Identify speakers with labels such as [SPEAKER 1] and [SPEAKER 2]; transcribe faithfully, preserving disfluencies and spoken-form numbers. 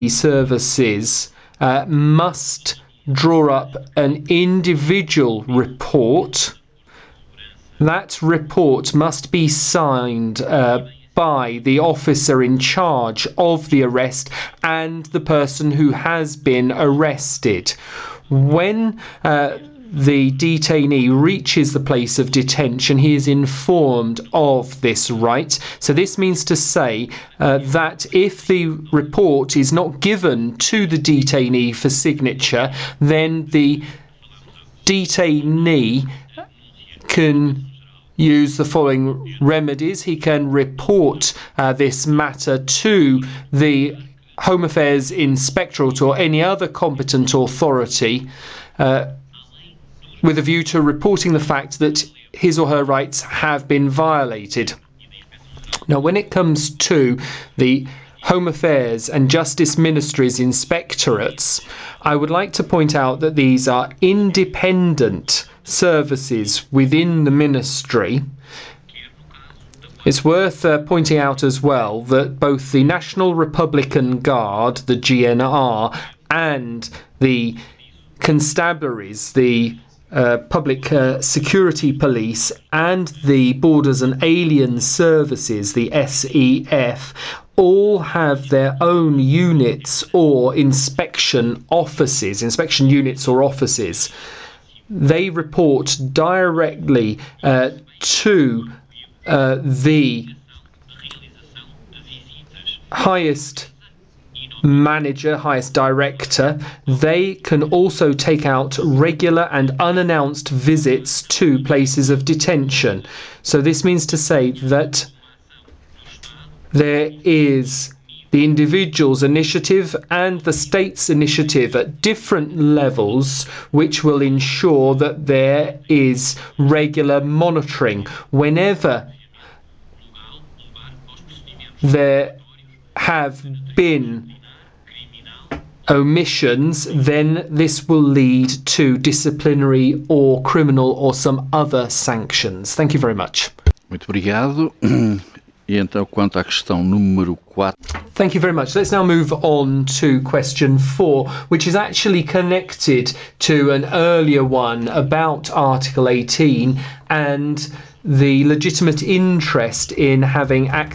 [SPEAKER 1] services uh, must draw up an individual report. That report must be signed uh, by the officer in charge of the arrest and the person who has been arrested. When uh, the detainee reaches the place of detention, he is informed of this right. So this means to say uh, that if the report is not given to the detainee for signature, then the detainee can use the following remedies. He can report uh, this matter to the Home Affairs Inspectorate or any other competent authority uh, with a view to reporting the fact that his or her rights have been violated. Now, when it comes to the Home Affairs and Justice Ministries inspectorates, I would like to point out that these are independent services within the ministry. It's worth uh, pointing out as well that both the National Republican Guard, the G N R, and the constabularies, the uh, Public uh, Security Police, and the Borders and Alien Services, the S E F, all have their own units or inspection offices, inspection units or offices. They report directly uh, to uh, the highest manager, highest director. They can also take out regular and unannounced visits to places of detention. So this means to say that there is the individual's initiative and the state's initiative at different levels, which will ensure that there is regular monitoring. Whenever there have been omissions, then this will lead to disciplinary or criminal or some other sanctions. Thank you very much.
[SPEAKER 2] Muito obrigado. E então, quanto à questão número quatro.
[SPEAKER 1] Thank you very much. Let's now move on to question four, which is actually connected to an earlier one about Article eighteen and the legitimate interest in having access